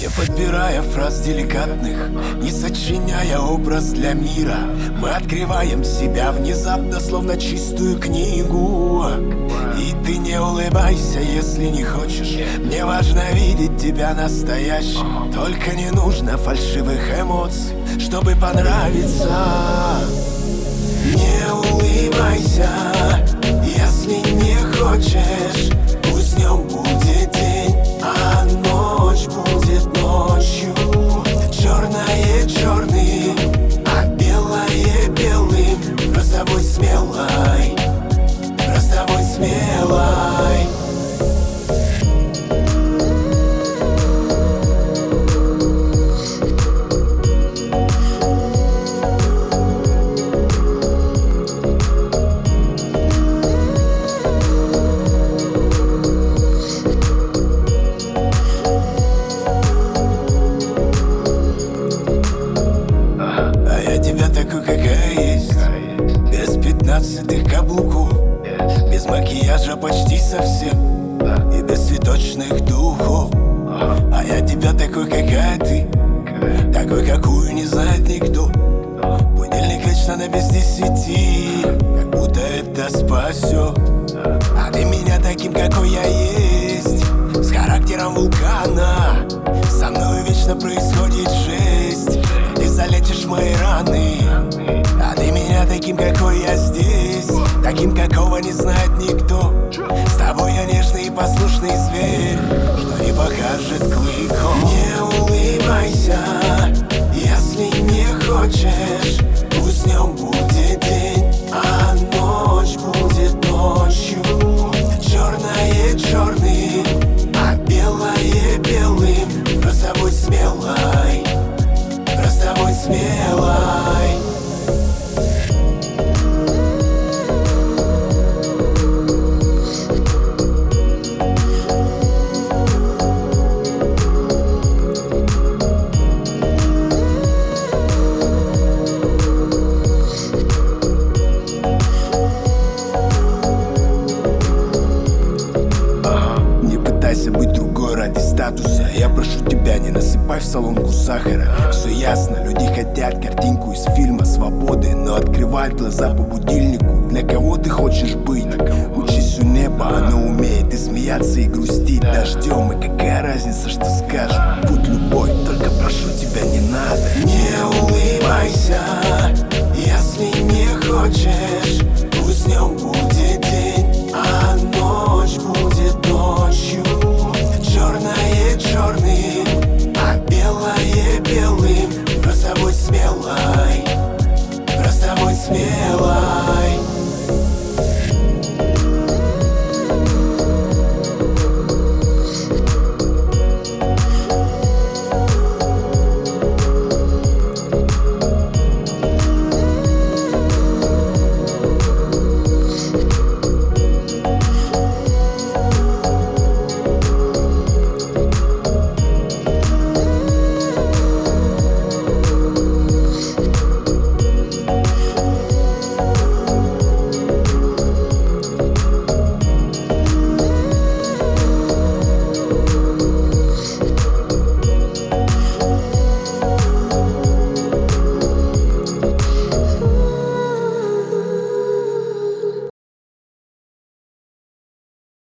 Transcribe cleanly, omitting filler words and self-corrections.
Не подбирая фраз деликатных, не сочиняя образ для мира, мы открываем себя внезапно, словно чистую книгу. И ты не улыбайся, если не хочешь. Мне важно видеть тебя настоящим. Только не нужно фальшивых эмоций, чтобы понравиться. Не улыбайся, если не хочешь. Пусть днем будет день, а ночь будет ночью. Черное черным, а белое белым. Просто будь смелой, просто будь смелой. Каблуку, без макияжа почти совсем, и без цветочных духов. А я тебя такой, какая ты, такой, какую не знает никто. Будильник вечно на без 10, как будто это спасет. А ты меня таким, какой я есть, с характером вулкана. Со мной вечно происходит жесть, но ты залечишь мои раны. А ты меня таким, какой я здесь, таким, какого не знает никто. С тобой я нежный и послушный зверь, что не покажет клыком. Не улыбайся, если не хочешь. Пусть днем будет день, а ночь будет ночью. Черное черным, а белое белым. Просто будь смелой, просто будь смелой. Быть другой ради статуса. Я прошу тебя, не насыпай в солонку сахара. Все ясно, люди хотят картинку из фильма свободы, но открывают глаза по будильнику. Для кого ты хочешь быть? Учись у неба, оно умеет и смеяться, и грустить дождем. И какая разница, что скажут? Путь любой, только прошу тебя, не надо. Не улыбайся, если не хочешь.